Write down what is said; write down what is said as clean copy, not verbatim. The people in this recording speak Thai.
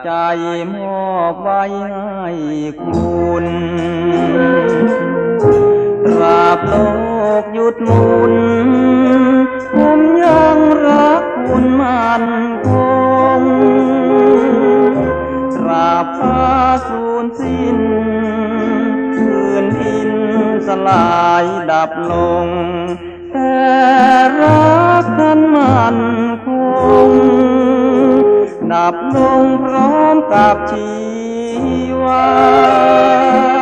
ใจมอบไว้ให้คุณตราบโลกหยุดหมุนผมยังรักคุณมั่นคงตราบฟ้าสูญสิ้นพื้นดินสลายดับลงแต่รักกันมั่นคงดับลงพร้อมกับชีวา